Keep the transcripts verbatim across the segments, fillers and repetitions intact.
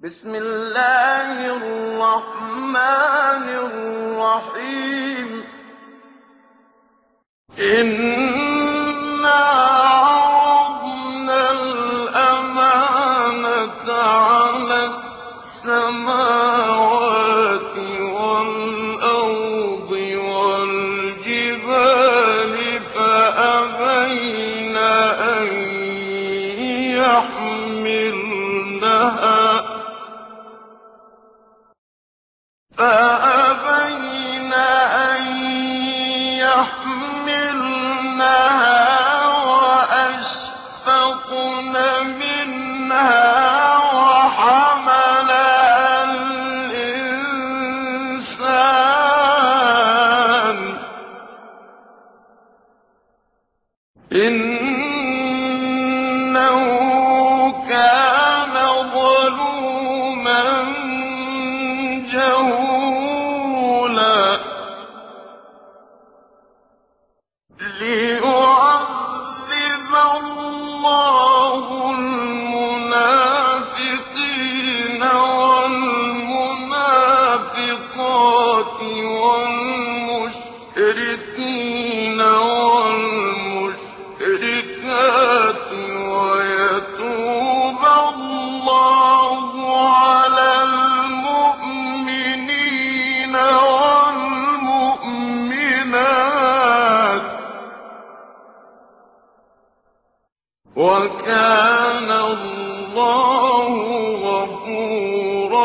بسم الله الرحمن الرحيم إنا عرضنا الأمانة على السماوات والأرض والجبال فأبين أن يحملنها فأبين أن يحملنها وأشفقن منها وحملها الإنسان إنه كان ظلوما جهولا ليعذب الله المنافقين والمنافقات والمشركين والمشركات ويتوب الله على المؤمنين والمؤمنات وكان الله غفورا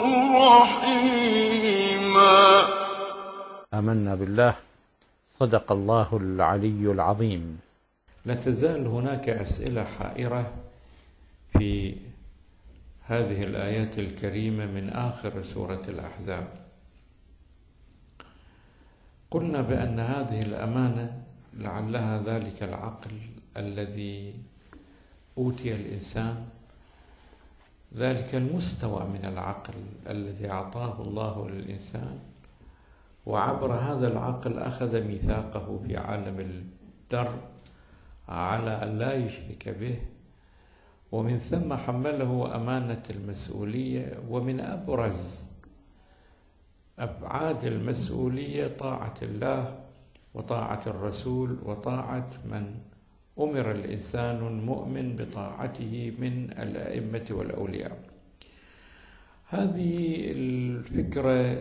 رحيما. آمنا بالله. صدق الله العلي العظيم. لا تزال هناك أسئلة حائرة في هذه الآيات الكريمة من آخر سورة الأحزاب. قلنا بأن هذه الأمانة لعلها ذلك العقل الذي أوتي الإنسان، ذلك المستوى من العقل الذي أعطاه الله للإنسان، وعبر هذا العقل أخذ ميثاقه في عالم الدر على أن لا يشرك به، ومن ثم حمله أمانة المسؤولية. ومن أبرز أبعاد المسؤولية طاعة الله وطاعة الرسول وطاعة من أمر الإنسان المؤمن بطاعته من الأئمة والأولياء. هذه الفكرة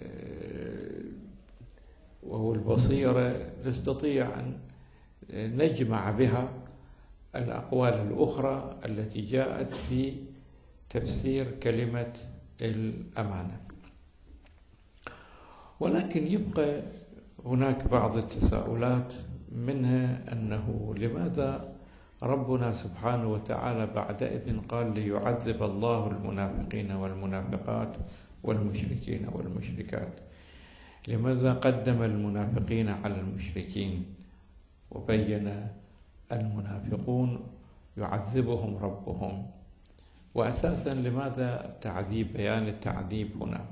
وهو البصيرة نستطيع أن نجمع بها الأقوال الأخرى التي جاءت في تفسير كلمة الأمانة، ولكن يبقى هناك بعض التساؤلات، منها أنه لماذا ربنا سبحانه وتعالى بعدئذ قال ليعذب الله المنافقين والمنافقات والمشركين والمشركات؟ لماذا قدم المنافقين على المشركين وبين المنافقون يعذبهم ربهم؟ وأساسا لماذا التعذيب، بيان التعذيب هنا؟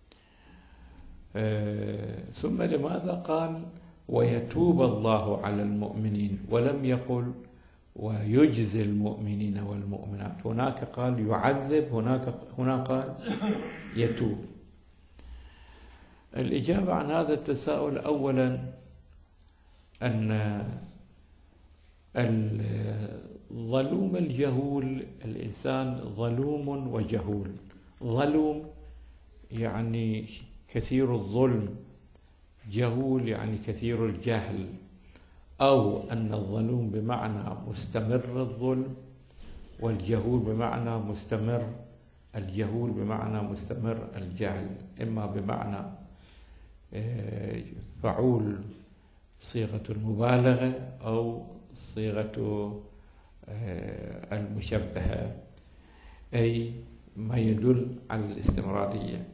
آه ثم لماذا قال ويتوب الله على المؤمنين ولم يقل ويجزي المؤمنين والمؤمنات؟ هناك قال يعذب، هناك هنا قال يتوب. الإجابة عن هذا التساؤل أولا أن الظلوم الجهول، الإنسان ظلوم وجهول. ظلوم يعني كثير الظلم، جهول يعني كثير الجهل، أو أن الظلوم بمعنى مستمر الظلم، والجهول بمعنى مستمر الجهول بمعنى مستمر الجهل، إما بمعنى فعول صيغة المبالغة أو صيغة المشبهة، أي ما يدل على الاستمرارية.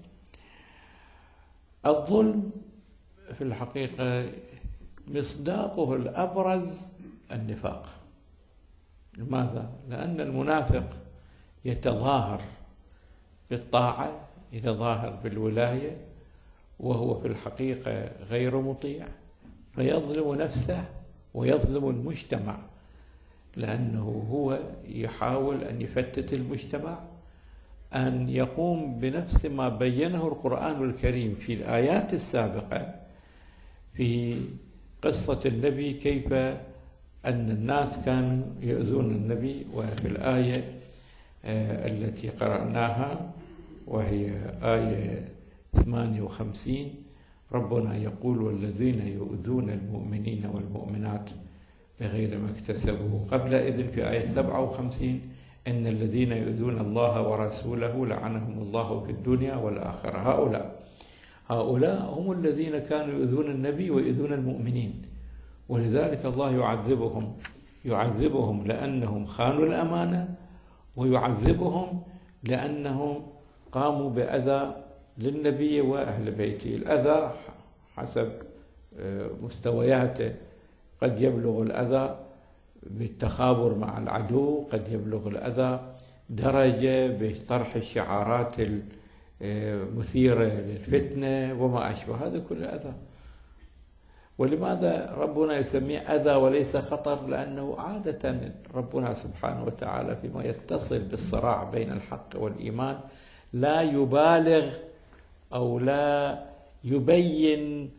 الظلم في الحقيقة مصداقه الأبرز النفاق. لماذا؟ لأن المنافق يتظاهر بالطاعة، يتظاهر بالولاية، وهو في الحقيقة غير مطيع، فيظلم نفسه ويظلم المجتمع، لأنه هو يحاول أن يفتت المجتمع أن يقوم بنفس ما بينه القرآن الكريم في الآيات السابقة في قصة النبي، كيف أن الناس كانوا يؤذون النبي. وفي الآية التي قرأناها وهي آية ثمانية وخمسين ربنا يقول والذين يؤذون المؤمنين والمؤمنات بغير ما اكتسبوا. قبل إذن في آية سبعة وخمسين إن الذين يؤذون الله ورسوله لعنهم الله في الدنيا والآخرة. هؤلاء هؤلاء هم الذين كانوا يؤذون النبي ويؤذون المؤمنين، ولذلك الله يعذبهم يعذبهم لأنهم خانوا الأمانة، ويعذبهم لأنهم قاموا بأذى للنبي وأهل بيته. الأذى حسب مستوياته، قد يبلغ الأذى بالتخابر مع العدو، قد يبلغ الأذى درجة بطرح الشعارات المثيرة للفتنة وما أشبه، هذا كل أذى. ولماذا ربنا يسميه أذى وليس خطر؟ لأنه عادة ربنا سبحانه وتعالى فيما يتصل بالصراع بين الحق والإيمان لا يبالغ أو لا يبين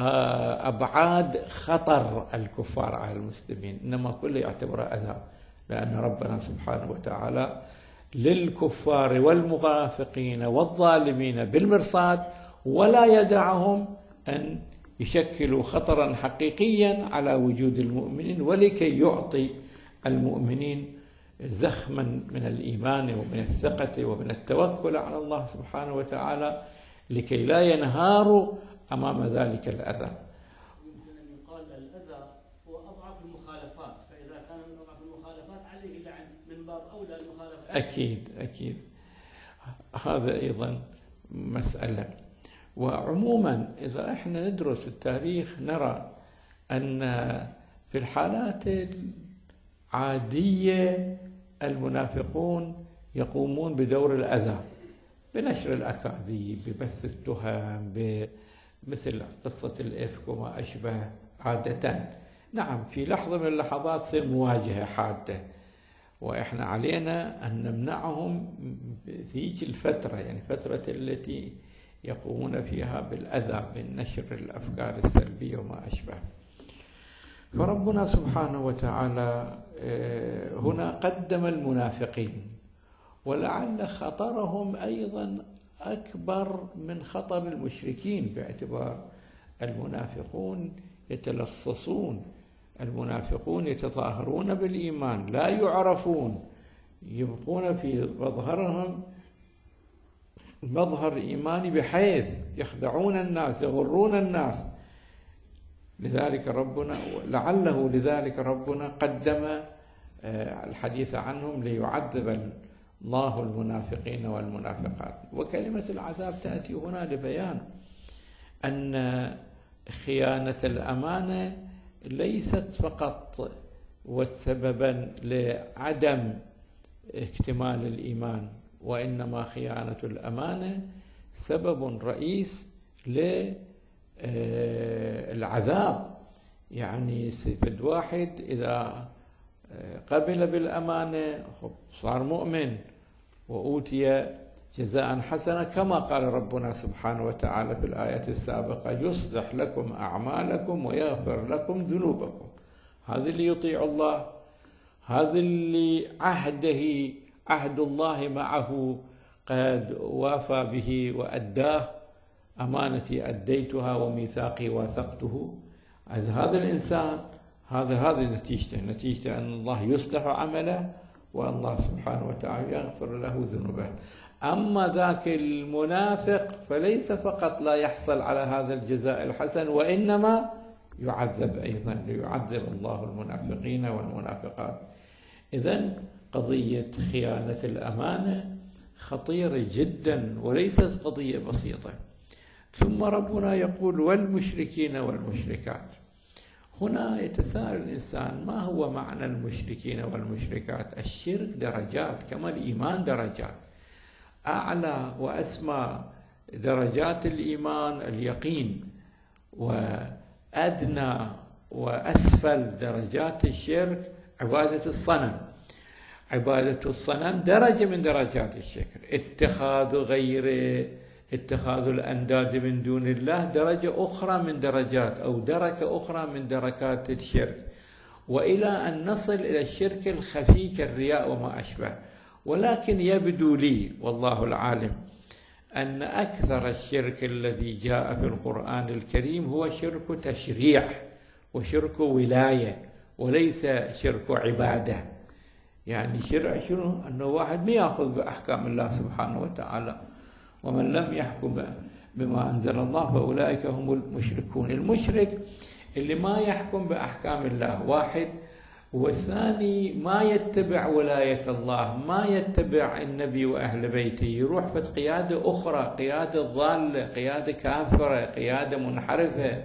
أبعاد خطر الكفار على المسلمين، إنما كله يعتبره أذى، لأن ربنا سبحانه وتعالى للكفار والمنافقين والظالمين بالمرصاد، ولا يدعهم أن يشكلوا خطرا حقيقيا على وجود المؤمنين، ولكي يعطي المؤمنين زخما من الإيمان ومن الثقة ومن التوكل على الله سبحانه وتعالى، لكي لا ينهاروا أمام ذلك الأذى. يمكن أن يقال الأذى هو أضعف المخالفات، فإذا كان من أضعف المخالفات عليه اللعن من باب أولى المخالفات. أكيد أكيد، هذا أيضا مسألة. وعموما إذا احنا ندرس التاريخ نرى أن في الحالات العادية المنافقون يقومون بدور الأذى، بنشر الأكاذيب، ببث التهم، مثل قصة الإفك وما أشبه عادة. نعم في لحظة من اللحظات تصير مواجهة حادة، وإحنا علينا أن نمنعهم في الفترة، يعني فترة التي يقومون فيها بالأذى بالنشر الأفكار السلبية وما أشبه. فربنا سبحانه وتعالى هنا قدم المنافقين، ولعل خطرهم أيضا أكبر من خطر المشركين، باعتبار المنافقون يتلصصون، المنافقون يتظاهرون بالإيمان، لا يعرفون، يبقون في مظهرهم مظهر إيماني بحيث يخدعون الناس، يغرون الناس. لذلك ربنا لعله لذلك ربنا قدم الحديث عنهم ليعذب الله المنافقين والمنافقات. وكلمة العذاب تأتي هنا لبيان أن خيانة الأمانة ليست فقط والسببا لعدم اكتمال الإيمان، وإنما خيانة الأمانة سبب رئيس للعذاب. يعني سيفد واحد إذا قبل بالأمانة صار مؤمن وأوتي جزاء حسنا، كما قال ربنا سبحانه وتعالى في الآية السابقة يصلح لكم أعمالكم ويغفر لكم ذنوبكم. هذا اللي يطيع الله، هذا اللي عهده عهد الله معه قد وافى به وأداه، أمانتي أديتها وميثاقي واثقته. هذا الإنسان هذا هذه نتيجته نتيجته أن الله يصلح عمله، والله سبحانه وتعالى يغفر له ذنوبه. أما ذاك المنافق فليس فقط لا يحصل على هذا الجزاء الحسن، وإنما يعذب أيضا، ليعذب الله المنافقين والمنافقات. إذن قضية خيانة الأمانة خطيرة جدا وليست قضية بسيطة. ثم ربنا يقول والمشركين والمشركات. هنا يتساءل الإنسان ما هو معنى المشركين والمشركات؟ الشرك درجات كما الإيمان درجات، أعلى وأسمى درجات الإيمان اليقين، وأدنى وأسفل درجات الشرك عبادة الصنم. عبادة الصنم درجة من درجات الشرك، اتخاذ غيره، اتخاذ الأنداد من دون الله درجة أخرى من درجات أو دركة أخرى من دركات الشرك، وإلى أن نصل إلى الشرك الخفي كالرياء وما أشبه. ولكن يبدو لي والله العالم أن أكثر الشرك الذي جاء في القرآن الكريم هو شرك تشريع وشرك ولاية، وليس شرك عبادة. يعني شرع شنو؟ أنه واحد ما يأخذ بأحكام الله سبحانه وتعالى، ومن لم يحكم بما أنزل الله فأولئك هم المشركون. المشرك اللي ما يحكم بأحكام الله واحد، والثاني ما يتبع ولاية الله، ما يتبع النبي وأهل بيته، يروح في قيادة أخرى، قيادة ضالة، قيادة كافرة، قيادة منحرفة.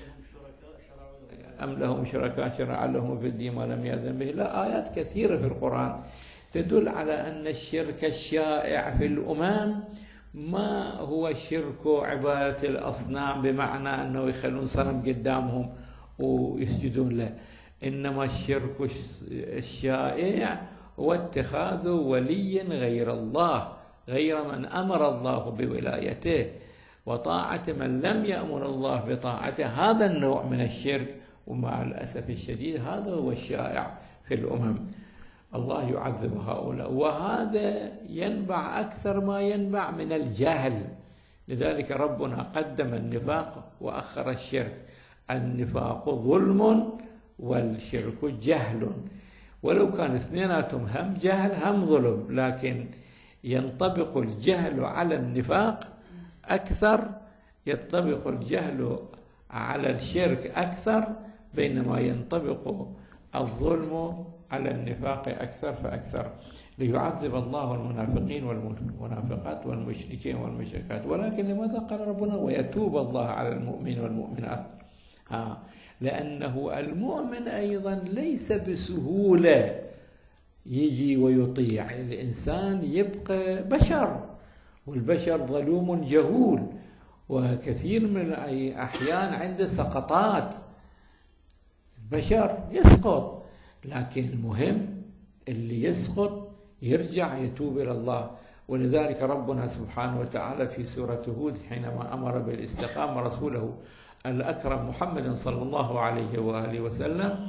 أم لهم شركاء شرع لهم في الدين ما لم يأذن به. لا، آيات كثيرة في القرآن تدل على أن الشرك الشائع في الأمم ما هو شرك عبادة الأصنام بمعنى أنه يخلون صنم قدامهم ويسجدون له، إنما الشرك الشائع هو اتخاذ ولي غير الله، غير من أمر الله بولايته، وطاعة من لم يأمر الله بطاعته. هذا النوع من الشرك، ومع الأسف الشديد هذا هو الشائع في الأمم. الله يعذب هؤلاء، وهذا ينبع أكثر ما ينبع من الجهل. لذلك ربنا قدم النفاق وأخر الشرك. النفاق ظلم والشرك جهل، ولو كان اثنيناتهم هم جهل هم ظلم، لكن ينطبق الجهل على النفاق أكثر، ينطبق الجهل على الشرك أكثر، بينما ينطبق الظلم على النفاق أكثر فأكثر، ليعذب الله المنافقين والمنافقات والمشركين والمشركات. ولكن لماذا قال ربنا ويتوب الله على المؤمنين والمؤمنات؟ ها، لأنه المؤمن أيضا ليس بسهولة يجي ويطيع. الإنسان يبقى بشر، والبشر ظلوم جهول، وكثير من الأحيان عنده سقطات، البشر يسقط، لكن المهم اللي يسقط يرجع يتوب إلى الله. ولذلك ربنا سبحانه وتعالى في سورة هود حينما أمر بالاستقامة رسوله الأكرم محمد صلى الله عليه وآله وسلم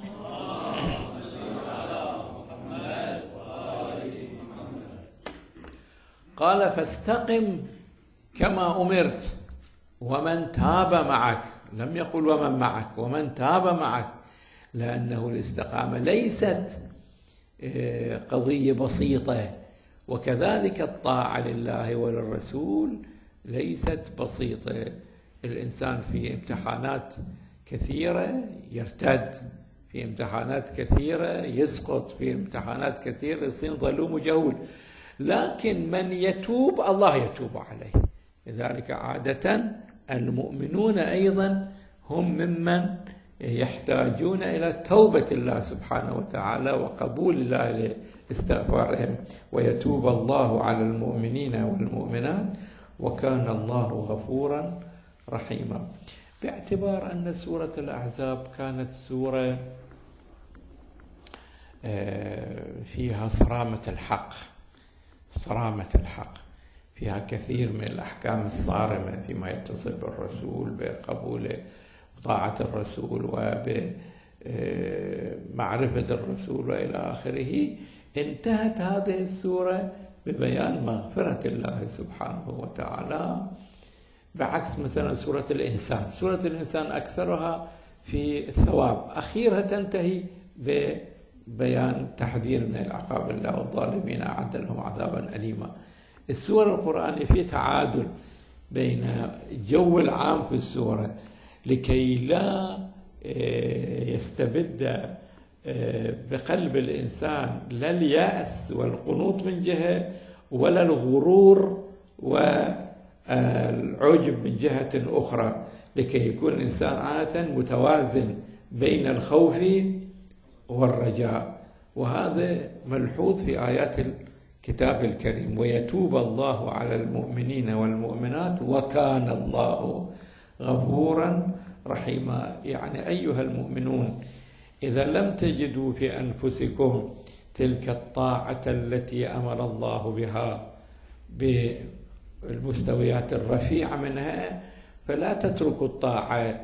قال فاستقم كما أمرت ومن تاب معك، لم يقل ومن معك، ومن تاب معك، لأنه الاستقامة ليست قضية بسيطة، وكذلك الطاعة لله وللرسول ليست بسيطة. الإنسان في امتحانات كثيرة يرتد، في امتحانات كثيرة يسقط، في امتحانات كثيرة يصير ظلوم وجهول، لكن من يتوب الله يتوب عليه. لذلك عادة المؤمنون أيضا هم ممن يحتاجون إلى توبة الله سبحانه وتعالى وقبول الله لاستغفارهم، ويتوب الله على المؤمنين والمؤمنات وكان الله غفورا رحيما. باعتبار أن سورة الأحزاب كانت سورة فيها صرامة الحق، صرامة الحق، فيها كثير من الأحكام الصارمة فيما يتصل بالرسول، بقبول طاعة الرسول وبمعرفة الرسول وإلى آخره، انتهت هذه السورة ببيان مغفرة الله سبحانه وتعالى، بعكس مثلا سورة الإنسان. سورة الإنسان أكثرها في الثواب، أخيرها تنتهي ببيان تحذير من العقاب الله والظالمين أعد لهم عذابا أليما. السورة القرآنية في تعادل بين الجو العام في السورة لكي لا يستبد بقلب الإنسان لا اليأس والقنوط من جهة ولا الغرور والعجب من جهة أخرى، لكي يكون الإنسان عادة متوازن بين الخوف والرجاء. وهذا ملحوظ في آيات الكتاب الكريم، ويتوب الله على المؤمنين والمؤمنات وكان الله غفورا رحيما. يعني أيها المؤمنون، إذا لم تجدوا في أنفسكم تلك الطاعة التي أمر الله بها بالمستويات الرفيعة منها، فلا تتركوا الطاعة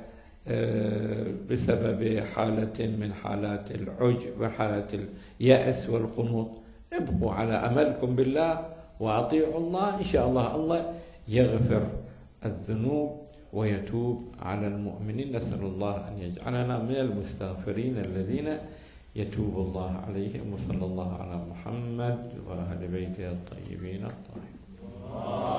بسبب حالة من حالات العجب وحالات اليأس والقنوط. ابقوا على أملكم بالله وأطيعوا الله، إن شاء الله الله يغفر الذنوب ويتوب على المؤمنين. نسأل الله أن يجعلنا من المستغفرين الذين يتوب الله عليهم. وصلى الله على محمد وأهل بيته الطيبين الطاهرين.